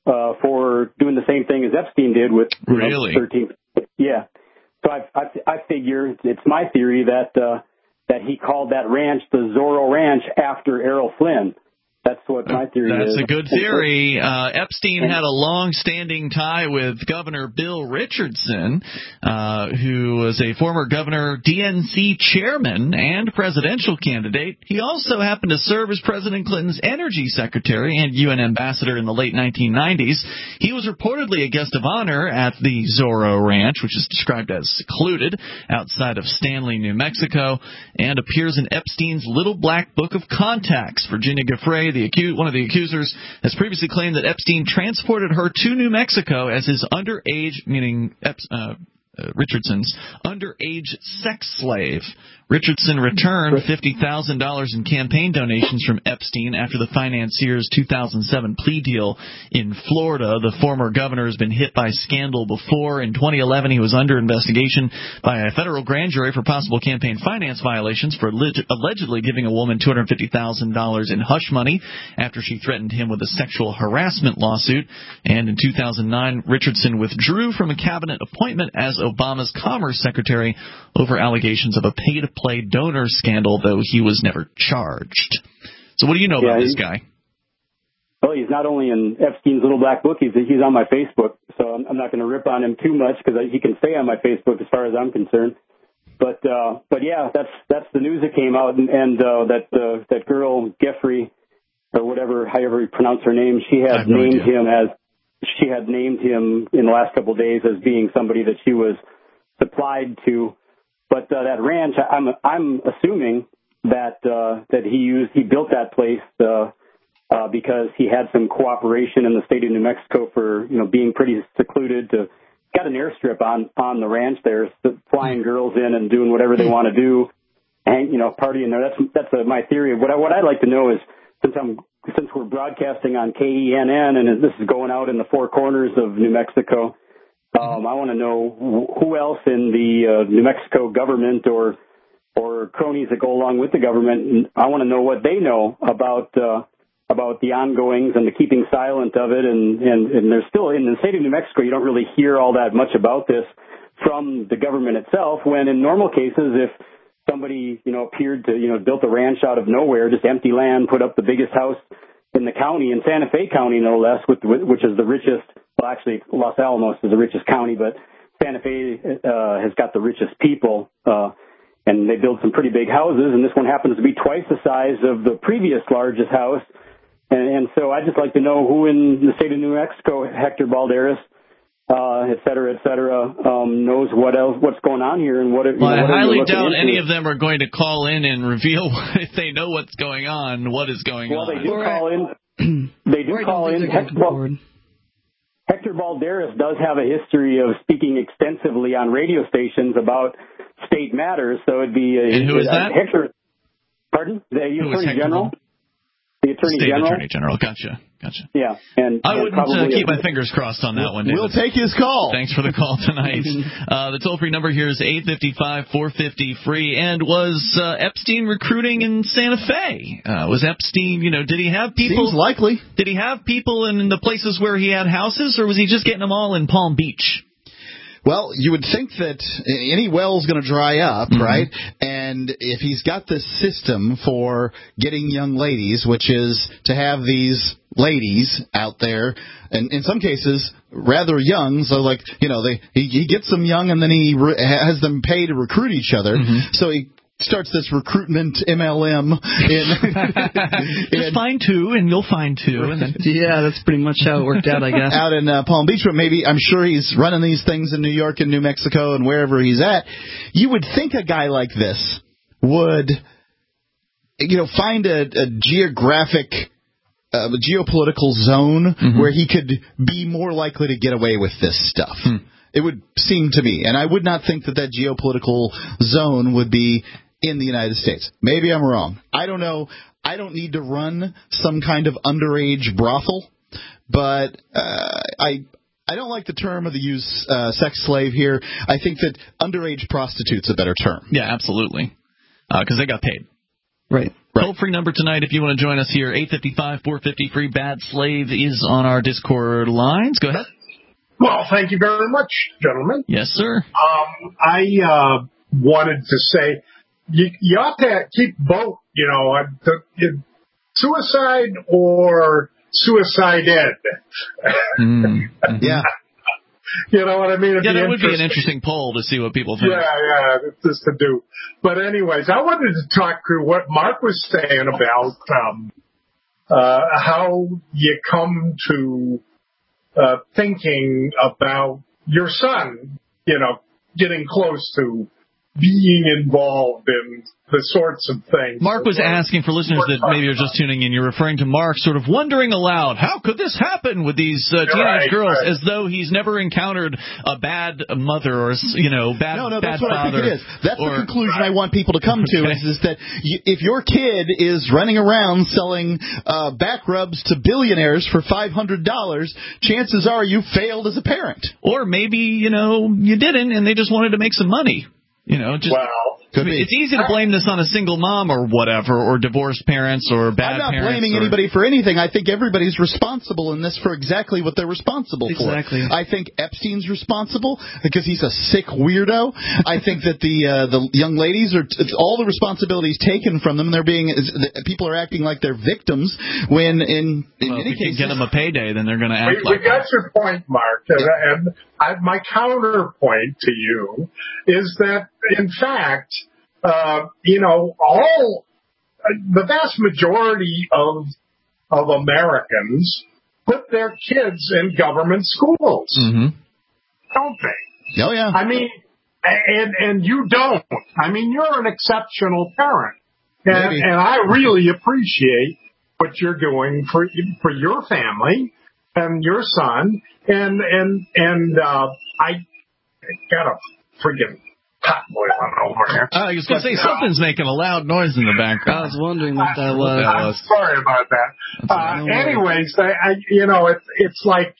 uh, for doing the same thing as Epstein did with you really know, thirteen. Yeah. So I, I, I figure it's my theory that uh, that he called that ranch the Zorro Ranch after Errol Flynn. That's what my theory That's is. That's a good theory. Uh, Epstein had a long-standing tie with Governor Bill Richardson, uh, who was a former governor, D N C chairman, and presidential candidate. He also happened to serve as President Clinton's energy secretary and U N ambassador in the late nineteen nineties. He was reportedly a guest of honor at the Zorro Ranch, which is described as secluded outside of Stanley, New Mexico, and appears in Epstein's Little Black Book of Contacts. Virginia Giuffre, the acu- one of the accusers, has previously claimed that Epstein transported her to New Mexico as his underage, meaning Ep- uh, uh, Richardson's underage sex slave. Richardson returned fifty thousand dollars in campaign donations from Epstein after the financier's two thousand seven plea deal in Florida. The former governor has been hit by scandal before. In twenty eleven, he was under investigation by a federal grand jury for possible campaign finance violations for alleg- allegedly giving a woman two hundred fifty thousand dollars in hush money after she threatened him with a sexual harassment lawsuit. And in two thousand nine, Richardson withdrew from a cabinet appointment as Obama's Commerce Secretary over allegations of a pay-to-play donor scandal, though he was never charged. So what do you know yeah, about this guy? Well, he's not only in Epstein's Little Black Book, he's, he's on my Facebook, so I'm, I'm not going to rip on him too much because he can stay on my Facebook as far as I'm concerned. But uh, but yeah, that's that's the news that came out, and, and uh, that uh, that girl Giuffre, or whatever, however you pronounce her name, she had no named idea. him as she had named him in the last couple of days as being somebody that she was supplied to. But uh, that ranch, I'm I'm assuming that uh, that he used he built that place uh, uh, because he had some cooperation in the state of New Mexico for you know being pretty secluded. To got an airstrip on on the ranch there, so flying girls in and doing whatever they want to do, and you know partying there. That's that's uh, my theory. What I, what I'd like to know is since I'm since we're broadcasting on K E N N and this is going out in the four corners of New Mexico. Um, I want to know who else in the uh, New Mexico government or or cronies that go along with the government. I want to know what they know about uh, about the ongoings and the keeping silent of it. And, and, and there's still in the state of New Mexico, you don't really hear all that much about this from the government itself. When in normal cases, if somebody you know appeared to you know built a ranch out of nowhere, just empty land, put up the biggest house in the county, in Santa Fe County no less, with, which is the richest. Well, actually, Los Alamos is the richest county, but Santa Fe uh, has got the richest people, uh, and they build some pretty big houses, and this one happens to be twice the size of the previous largest house. And, and so I'd just like to know who in the state of New Mexico, Hector Balderas, uh, et cetera, et cetera, um, knows what else, what's going on here and what. Well, know, what I highly doubt into. any of them are going to call in and reveal if they know what's going on, what is going well, on. Well, they do call in. They do call in. Hector, Hector Balderas does have a history of speaking extensively on radio stations about state matters, so it'd be a, and who is that? Hector. Pardon? The who Attorney General. The Attorney State General. Attorney General. Gotcha. Gotcha. Yeah, and I and wouldn't uh, keep a, my fingers crossed on that one, David. We'll take his call. Thanks for the call tonight. uh, the toll-free number here is eight five five, four five zero, free. And was uh, Epstein recruiting in Santa Fe? Uh, was Epstein, you know, did he have people? Seems likely. Did he have people in the places where he had houses, or was he just getting them all in Palm Beach? Well, you would think that any well's going to dry up, mm-hmm. right? And if he's got this system for getting young ladies, which is to have these ladies out there, and in some cases rather young, so like, you know, they he, he gets them young and then he re- has them pay to recruit each other. Mm-hmm. So he starts this recruitment M L M. In, Just in, find two, and you'll find two. And then yeah, that's pretty much how it worked out, I guess. Out in uh, Palm Beach, but maybe I'm sure he's running these things in New York and New Mexico and wherever he's at. You would think a guy like this would, you know, find a, a geographic, uh, geopolitical zone mm-hmm. where he could be more likely to get away with this stuff. Hmm. It would seem to me, and I would not think that that geopolitical zone would be in the United States. Maybe I'm wrong. I don't know. I don't need to run some kind of underage brothel, but uh, I I don't like the term of the use uh, sex slave here. I think that underage prostitute's a better term. Yeah, absolutely, because uh, they got paid. Right. Toll-free number tonight if you want to join us here, eight five five, four five zero, free. Bad Slave is on our Discord lines. Go ahead. Well, thank you very much, gentlemen. Yes, sir. Um, I uh, wanted to say you, you ought to keep both, you know, uh, the, the suicide or suicide ed. Mm-hmm. Yeah. You know what I mean? It'd yeah, be that would be an interesting poll to see what people think. Yeah, yeah, just to do. But anyways, I wanted to talk through what Mark was saying about um, uh, how you come to uh, thinking about your son, you know, getting close to being involved in the sorts of things. Mark was asking for listeners that maybe are just tuning in, you're referring to Mark sort of wondering aloud, how could this happen with these uh, teenage right, girls, right. as though he's never encountered a bad mother or, you know, bad No, no, bad that's what father. I think it is. That's or, the conclusion I want people to come to, okay. is, is that you, if your kid is running around selling uh, back rubs to billionaires for five hundred dollars, chances are you failed as a parent. Or maybe, you know, you didn't and they just wanted to make some money. You know, just wow. I mean, it's easy to blame this on a single mom or whatever, or divorced parents or bad parents. I'm not parents blaming or... anybody for anything. I think everybody's responsible in this for exactly what they're responsible exactly. for. I think Epstein's responsible because he's a sick weirdo. I think that the uh, the young ladies are t- all the responsibilities taken from them. They're being people are acting like they're victims when in, in well, many if you cases can get them a payday, then they're going to act we, like we got that. your point, Mark. And, and I, my counterpoint to you is that, in fact, uh, you know, all uh, the vast majority of of Americans put their kids in government schools, mm-hmm. don't they? Oh yeah. I mean, and and you don't. I mean, you're an exceptional parent, and Maybe. and I really appreciate what you're doing for for your family and your son, and and and uh, I got a friggin' pot boiling over here. Uh, I was going to say, something's making a loud noise in the background. I was wondering what that was. I'm sorry about that. Uh, anyways, I, I, you know, it's it's like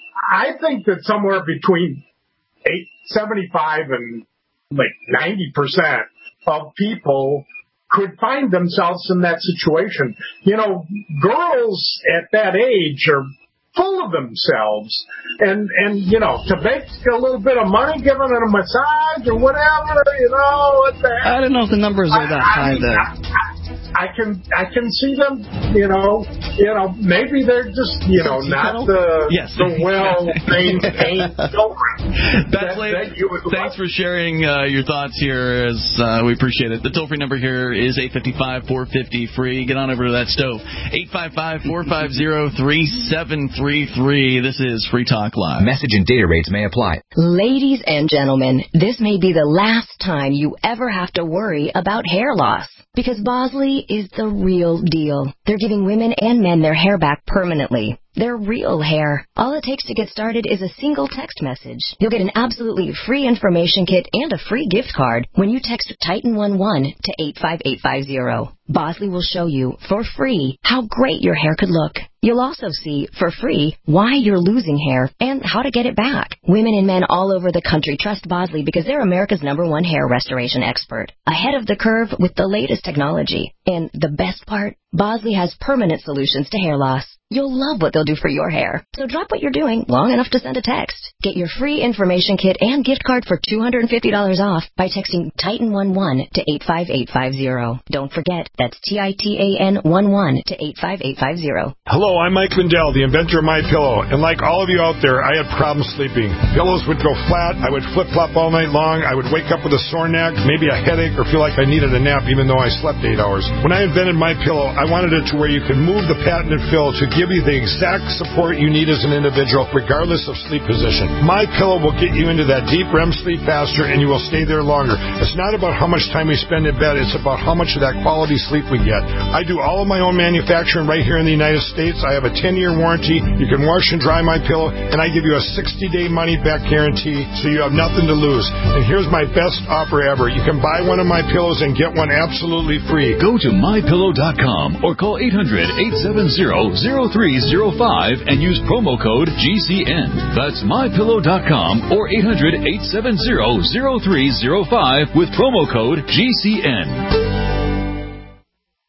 I think that somewhere between eight, seventy-five and like ninety percent of people could find themselves in that situation. You know, girls at that age are full of themselves, and and you know, to make a little bit of money, giving it a massage or whatever, you know, what the heck? I don't know if the numbers are that I, high I mean, there. I, I can I can see them, you know, you know, maybe they're just, you know, not the yes. the well maintained children. That's that, that Thanks for sharing uh, your thoughts here. As uh, we appreciate it. The toll free number here is eight five five, four five zero, free. Get on over to that stove. eight five five, four five zero, three seven three three. This is Free Talk Live. Message and data rates may apply. Ladies and gentlemen, this may be the last time you ever have to worry about hair loss. Because Bosley is the real deal. They're giving women and men their hair back permanently. Their real hair. All it takes to get started is a single text message. You'll get an absolutely free information kit and a free gift card when you text Titan eleven to eight five eight five zero. Bosley will show you for free how great your hair could look. You'll also see for free why you're losing hair and how to get it back. Women and men all over the country trust Bosley because they're America's number one hair restoration expert. Ahead of the curve with the latest technology. And the best part? Bosley has permanent solutions to hair loss. You'll love what they'll do for your hair. So drop what you're doing long enough to send a text. Get your free information kit and gift card for two hundred fifty dollars off by texting Titan eleven to eight five eight five zero. Don't forget, that's T I T A N eleven to eight five eight five zero. Hello, I'm Mike Lindell, the inventor of MyPillow. And like all of you out there, I had problems sleeping. Pillows would go flat. I would flip-flop all night long. I would wake up with a sore neck, maybe a headache, or feel like I needed a nap even though I slept eight hours. When I invented MyPillow, I wanted it to where you could move the patented fill to give you the exact support you need as an individual, regardless of sleep position. MyPillow will get you into that deep R E M sleep faster, and you will stay there longer. It's not about how much time we spend in bed. It's about how much of that quality sleep we get. I do all of my own manufacturing right here in the United States. I have a ten-year warranty. You can wash and dry MyPillow, and I give you a sixty-day money-back guarantee, so you have nothing to lose. And here's my best offer ever. You can buy one of my pillows and get one absolutely free. Go to my pillow dot com or call eight hundred, eight seven zero, zero three zero five and use promo code G C N. That's my pillow dot com or eight hundred, eight seven zero, zero three zero five with promo code G C N.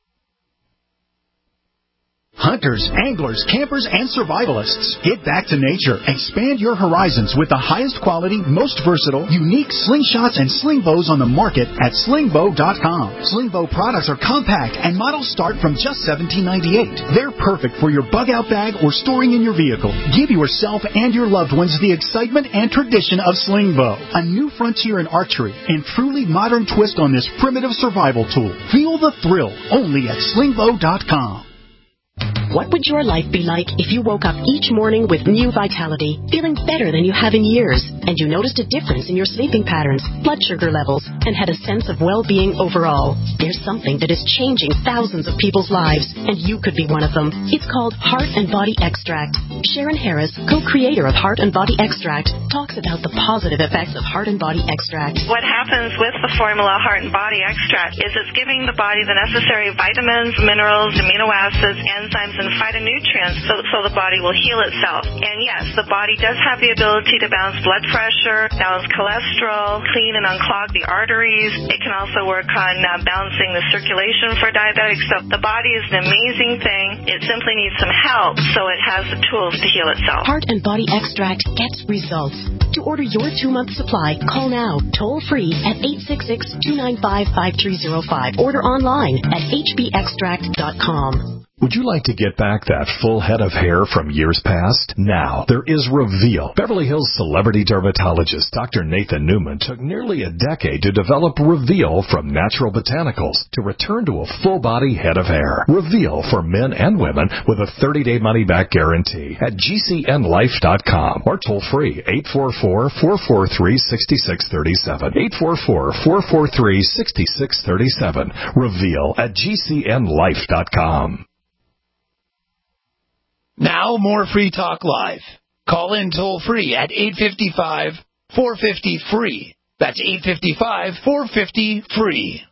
hunters, anglers, campers, and survivalists. Get back to nature. Expand your horizons with the highest quality, most versatile, unique slingshots and sling bows on the market at sling bow dot com. Sling bow products are compact and models start from just seventeen ninety-eight. They're perfect for your bug-out bag or storing in your vehicle. Give yourself and your loved ones the excitement and tradition of sling bow, a new frontier in archery and truly modern twist on this primitive survival tool. Feel the thrill only at sling bow dot com. What would your life be like if you woke up each morning with new vitality, feeling better than you have in years, and you noticed a difference in your sleeping patterns, blood sugar levels, and had a sense of well-being overall? There's something that is changing thousands of people's lives, and you could be one of them. It's called Heart and Body Extract. Sharon Harris, co-creator of Heart and Body Extract, talks about the positive effects of Heart and Body Extract. What happens with the formula Heart and Body Extract is it's giving the body the necessary vitamins, minerals, amino acids, enzymes, and phytonutrients so, so the body will heal itself. And yes, the body does have the ability to balance blood pressure, balance cholesterol, clean and unclog the arteries. It can also work on uh, balancing the circulation for diabetics. So the body is an amazing thing. It simply needs some help so it has the tools to heal itself. Heart and Body Extract gets results. To order your two-month supply, call now, toll-free at eight six six, two nine five, five three zero five. Order online at h b extract dot com. Would you like to get back that full head of hair from years past? Now, there is Reveal. Beverly Hills celebrity dermatologist Doctor Nathan Newman took nearly a decade to develop Reveal from natural botanicals to return to a full-body head of hair. Reveal for men and women with a thirty-day money-back guarantee at g c n life dot com or toll-free eight four four, four four three, six six three seven. eight four four, four four three, six six three seven. Reveal at g c n life dot com. Now more Free Talk Live. Call in toll-free at eight five five, four five zero, free. That's eight five five, four five zero, free.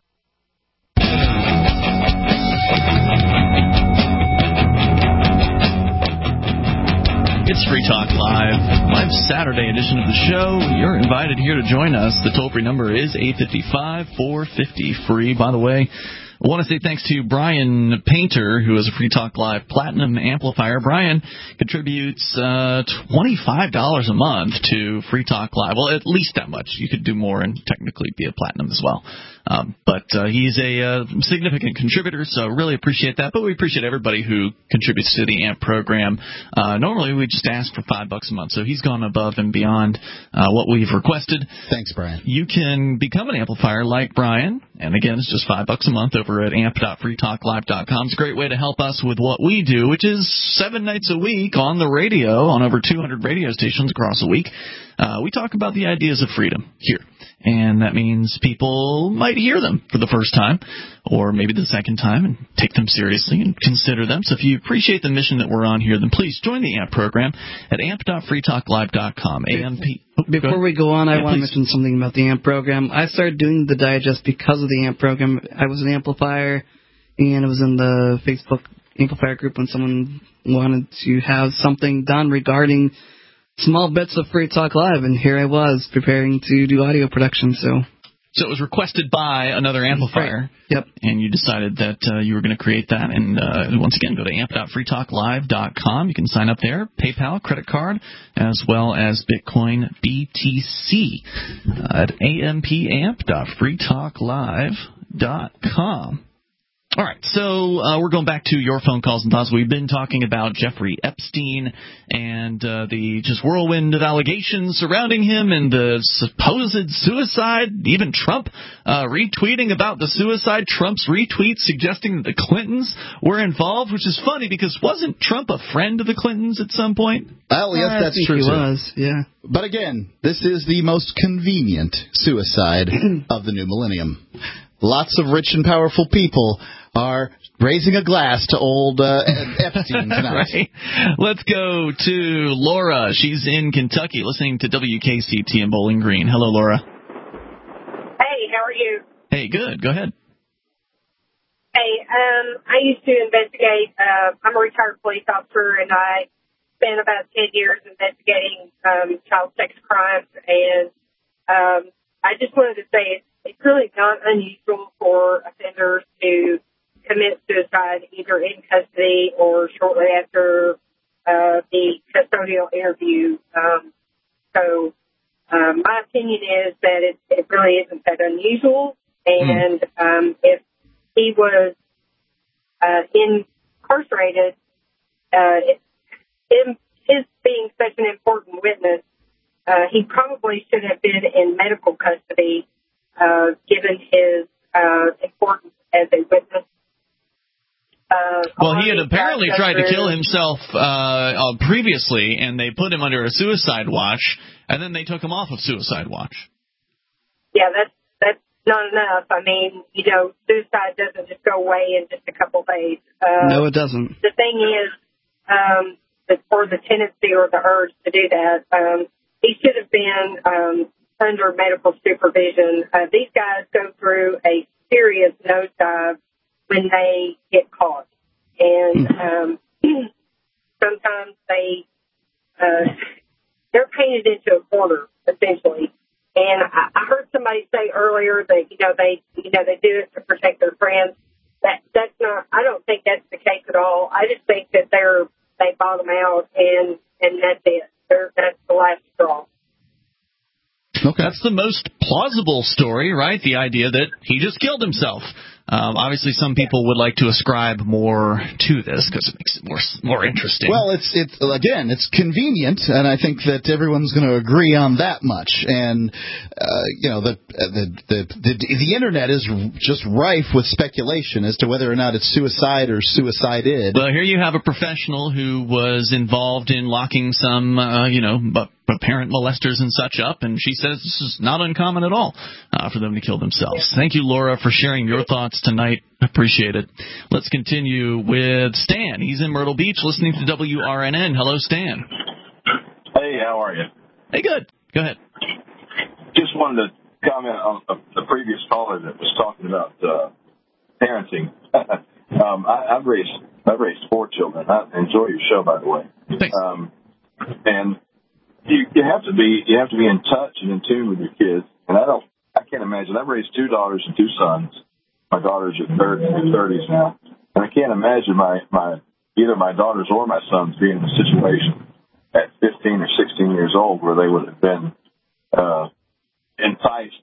It's Free Talk Live, live Saturday edition of the show. You're invited here to join us. The toll-free number is eight five five, four five zero, free. By the way, I want to say thanks to Brian Painter, who is a Free Talk Live Platinum Amplifier. Brian contributes uh, twenty-five dollars a month to Free Talk Live. Well, at least that much. You could do more and technically be a Platinum as well. Um, but uh, he's a uh, significant contributor, so really appreciate that. But we appreciate everybody who contributes to the A M P program. Uh, normally, we just ask for five bucks a month, so he's gone above and beyond uh, what we've requested. Thanks, Brian. You can become an amplifier like Brian, and again, it's just five bucks a month over at amp dot free talk live dot com. It's a great way to help us with what we do, which is seven nights a week on the radio, on over two hundred radio stations across the week. Uh, we talk about the ideas of freedom here. And that means people might hear them for the first time or maybe the second time and take them seriously and consider them. So if you appreciate the mission that we're on here, then please join the A M P program at amp dot free talk live dot com. A M P. Oh, Before go we go on, I yeah, want please. to mention something about the A M P program. I started doing the digest because of the A M P program. I was an amplifier, and it was in the Facebook amplifier group when someone wanted to have something done regarding small bits of Free Talk Live, and here I was preparing to do audio production. So, so it was requested by another amplifier. Right. Yep. And you decided that uh, you were going to create that. And uh, once again, go to amp dot free talk live dot com. You can sign up there, PayPal, credit card, as well as Bitcoin B T C uh, at amp dot free talk live dot com. All right, so uh, we're going back to your phone calls and thoughts. We've been talking about Jeffrey Epstein and uh, the just whirlwind of allegations surrounding him and the supposed suicide, even Trump uh, retweeting about the suicide, Trump's retweet suggesting that the Clintons were involved, which is funny because wasn't Trump a friend of the Clintons at some point? Well, yes, I that's think true. He too. was, yeah. But again, this is the most convenient suicide of the new millennium. Lots of rich and powerful people are raising a glass to old uh, Epstein tonight. Right. Let's go to Laura. She's in Kentucky listening to W K C T in Bowling Green. Hello, Laura. Hey, how are you? Hey, good. Go ahead. Hey, um, I used to investigate. Uh, I'm a retired police officer, and I spent about ten years investigating um, child sex crimes. And um, I just wanted to say it's, it's really not unusual for offenders to commit suicide either in custody or shortly after uh, the custodial interview. Um, so um, my opinion is that it, it really isn't that unusual. And um, if he was uh, incarcerated, uh, it, him, his being such an important witness, uh, he probably should have been in medical custody, uh, given his uh, importance as a witness. Uh, well, he had apparently tried to kill himself uh, uh, previously, and they put him under a suicide watch, and then they took him off of suicide watch. Yeah, that's that's not enough. I mean, you know, suicide doesn't just go away in just a couple days. Uh, no, it doesn't. The thing is, um, that or the tendency or the urge to do that, um, he should have been um, under medical supervision. Uh, these guys go through a serious nosedive when they get caught. And um, sometimes they, uh, they're painted into a corner, essentially. And I, I heard somebody say earlier that, you know, they, you know, they do it to protect their friends. That, that's not, I don't think that's the case at all. I just think that they're, they bottom out and, and that's it. They're, that's the last straw. Okay. That's the most plausible story, right? The idea that he just killed himself. Um, obviously, some people would like to ascribe more to this because it makes it more more interesting. Well, it's it's again, it's convenient, and I think that everyone's going to agree on that much. And uh, you know, the, the the the the internet is just rife with speculation as to whether or not it's suicide or suicided. Well, here you have a professional who was involved in locking some, uh, you know, but. parent molesters and such up, and she says this is not uncommon at all uh, for them to kill themselves. Thank you, Laura, for sharing your thoughts tonight. Appreciate it. Let's continue with Stan. He's in Myrtle Beach listening to W R N N. Hello, Stan. Hey, how are you? Hey, good. Go ahead. Just wanted to comment on the previous caller that was talking about uh, parenting. um, I, I've raised I've raised four children. I enjoy your show, by the way. Thanks. Um, and You, you have to be you have to be in touch and in tune with your kids, and I don't I can't imagine. I've raised two daughters and two sons. My daughters are thirty in their thirties now, and I can't imagine my my either my daughters or my sons being in a situation at fifteen or sixteen years old where they would have been uh, enticed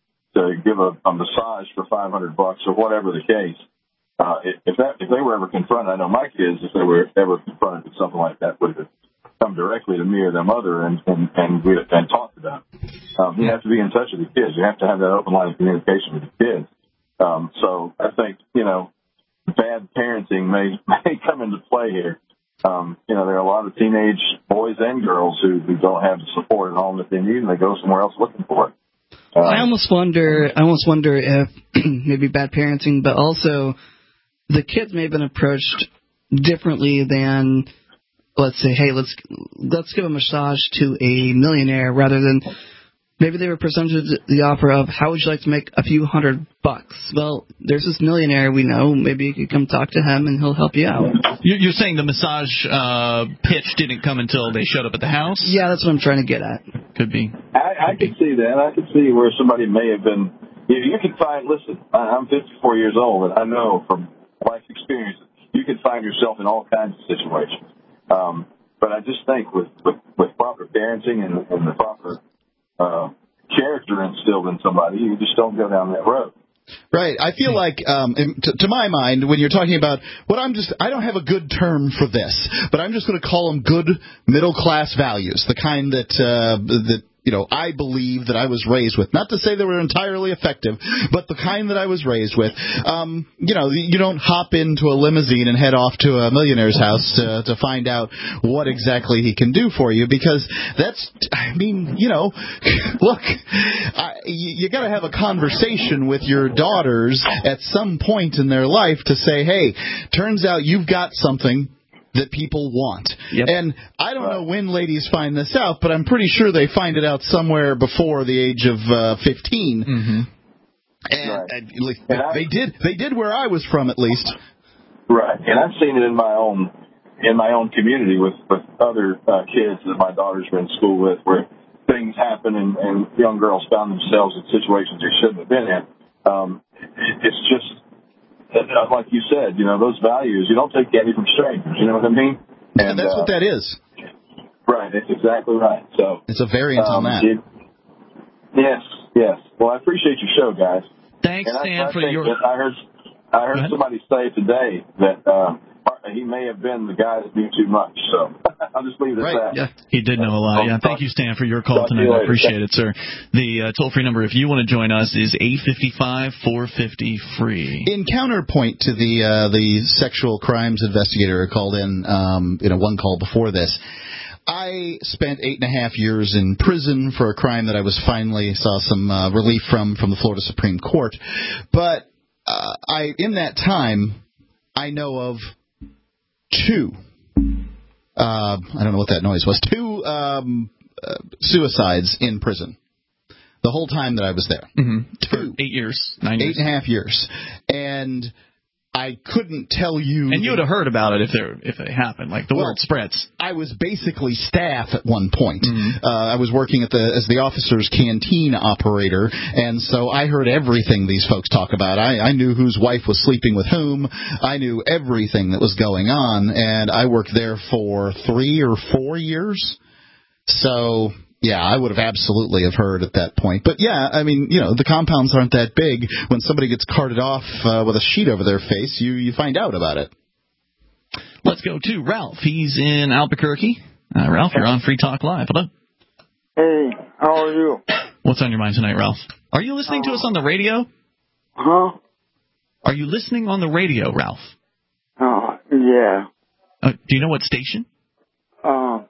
to give a, a massage for five hundred bucks or whatever the case. Uh, if that if they were ever confronted, I know my kids, if they were ever confronted with something like that, would have come directly to me or their mother and and and, we, and talk to them. Um, you have to be in touch with your kids. You have to have that open line of communication with your kids. Um, so I think you know, bad parenting may may come into play here. Um, you know, there are a lot of teenage boys and girls who, who don't have the support at home that they need, and they go somewhere else looking for it. Um, I almost wonder. I almost wonder if maybe bad parenting, but also the kids may have been approached differently than. Let's say, hey, let's let's give a massage to a millionaire rather than maybe they were presented the offer of how would you like to make a few hundred bucks? Well, there's this millionaire we know. Maybe you could come talk to him and he'll help you out. You're saying the massage uh, pitch didn't come until they showed up at the house? Yeah, that's what I'm trying to get at. Could be. I, I could see that. I could see where somebody may have been. You, you can find. Listen, I'm fifty-four years old, and I know from life experience you can find yourself in all kinds of situations. Um, but I just think with, with, with proper parenting and, and the proper uh, character instilled in somebody, you just don't go down that road. Right. I feel like, um, to, to my mind, when you're talking about what I'm just, I don't have a good term for this, but I'm just going to call them good middle class values, the kind that uh, that. You know, I believe that I was raised with. Not to say they were entirely effective, but the kind that I was raised with. Um, you know, you don't hop into a limousine and head off to a millionaire's house to, to find out what exactly he can do for you, because that's, I mean, you know, look, I, you, you got to have a conversation with your daughters at some point in their life to say, hey, turns out you've got something that people want. Yep. And I don't know when ladies find this out, but I'm pretty sure they find it out somewhere before the age of uh, fifteen. Mm-hmm. And, right. and, and they I, did. They did where I was from, at least. Right. And I've seen it in my own in my own community with with other uh, kids that my daughters were in school with, where things happen and, and young girls found themselves in situations they shouldn't have been in. Um, it, it's just you know, like you said, you know, those values, you don't take candy from strangers. You know what I mean? And that's uh, what that is. Right. That's exactly right. So it's a variant um, on that. It, yes. Yes. Well, I appreciate your show, guys. Thanks, and Stan, I, I for think your. That I heard. I heard somebody say today that uh, he may have been the guy that knew too much. So I'll just leave it right. at that. Yeah, he did know a lot. Yeah, thank you, Stan, for your call Talk to tonight. you I later. appreciate it, sir. The uh, toll-free number, if you want to join us, is eight five five, four five zero, free. In counterpoint to the uh, the sexual crimes investigator who called in, um, you know, one call before this, I spent eight and a half years in prison for a crime that I was finally saw some uh, relief from from the Florida Supreme Court. But uh, I, in that time, I know of two. Uh, I don't know what that noise was. Two um, uh, suicides in prison. The whole time that I was there. Mm-hmm. Two. Eight years. Nine Eight years. and a half years. And I couldn't tell you. And you would have heard about it if they if it happened. Like the well, word spreads. I was basically staff at one point. Mm-hmm. Uh, I was working at the as the officer's canteen operator, and so I heard everything these folks talk about. I, I knew whose wife was sleeping with whom. I knew everything that was going on, and I worked there for three or four years. So. Yeah, I would have absolutely have heard at that point. But, yeah, I mean, you know, the compounds aren't that big. When somebody gets carted off uh, with a sheet over their face, you, you find out about it. Let's go to Ralph. He's in Albuquerque. Uh, Ralph, you're on Free Talk Live. Hello. Hey, how are you? What's on your mind tonight, Ralph? Are you listening uh, to us on the radio? Huh? Are you listening on the radio, Ralph? Uh, yeah. Uh, do you know what station? Um.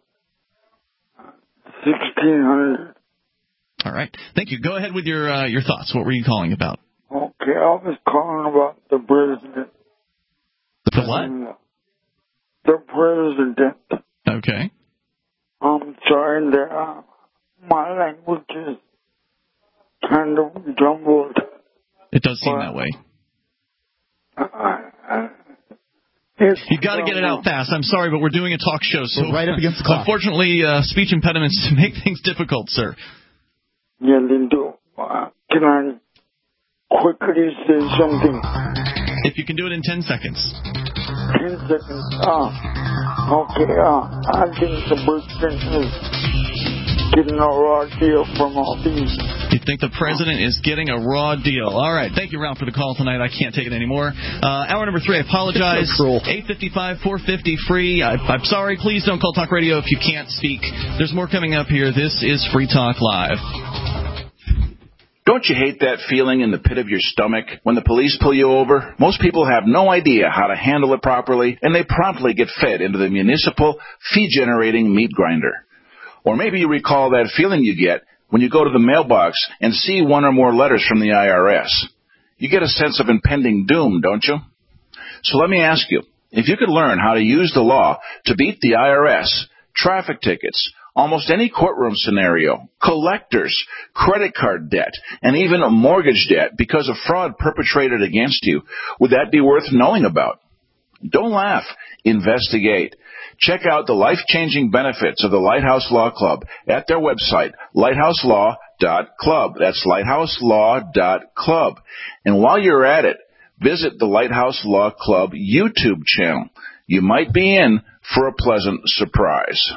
sixteen hundred. All right. Thank you. Go ahead with your uh, your thoughts. What were you calling about? Okay, I was calling about the president. The what? The president. Okay. I'm sorry that uh, my language is kind of jumbled. It does seem that way. I, I, You've got to get it out fast. I'm sorry, but we're doing a talk show, so we're right up against the clock. Unfortunately, uh, speech impediments make things difficult, sir. Yeah, then do. Uh, can I quickly say something? If you can do it in ten seconds. Ten seconds. Ah, okay. Uh, I think the president is getting a raw deal from all these. You think the president is getting a raw deal. All right. Thank you, Ralph, for the call tonight. I can't take it anymore. Uh, hour number three, I apologize. So eight five five, four five zero, free. I, I'm sorry. Please don't call Talk Radio if you can't speak. There's more coming up here. This is Free Talk Live. Don't you hate that feeling in the pit of your stomach when the police pull you over? Most people have no idea how to handle it properly, and they promptly get fed into the municipal fee-generating meat grinder. Or maybe you recall that feeling you get when you go to the mailbox and see one or more letters from the I R S. You get a sense of impending doom, don't you? So let me ask you, if you could learn how to use the law to beat the I R S, traffic tickets, almost any courtroom scenario, collectors, credit card debt, and even a mortgage debt because of fraud perpetrated against you, would that be worth knowing about? Don't laugh. Investigate. Check out the life-changing benefits of the Lighthouse Law Club at their website, lighthouse law dot club. That's lighthouse law dot club. And while you're at it, visit the Lighthouse Law Club YouTube channel. You might be in for a pleasant surprise.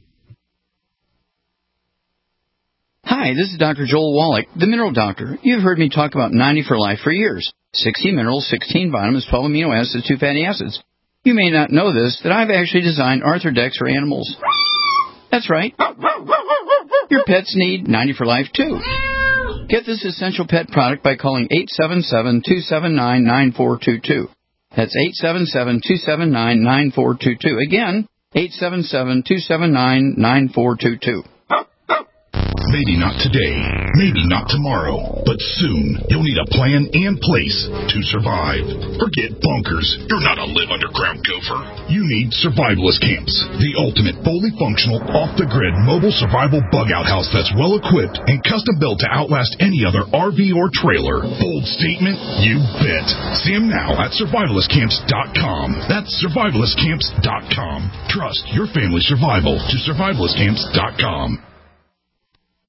Hi, this is Doctor Joel Wallach, the Mineral Doctor. You've heard me talk about ninety for Life for years. sixty minerals, sixteen vitamins, twelve amino acids, two fatty acids. You may not know this, that I've actually designed Arthrodex for animals. That's right. Your pets need ninety for Life, too. Get this essential pet product by calling eight seven seven, two seven nine, nine four two two. That's eight seven seven, two seven nine, nine four two two. Again, eight seven seven, two seven nine, nine four two two. Maybe not today, maybe not tomorrow, but soon you'll need a plan and place to survive. Forget bunkers. You're not a live underground gopher. You need survivalist camps, the ultimate fully functional, off-the-grid mobile survival bug-out house that's well-equipped and custom-built to outlast any other R V or trailer. Bold statement? You bet. See them now at survivalist camps dot com. That's survivalist camps dot com. Trust your family's survival to survivalist camps dot com.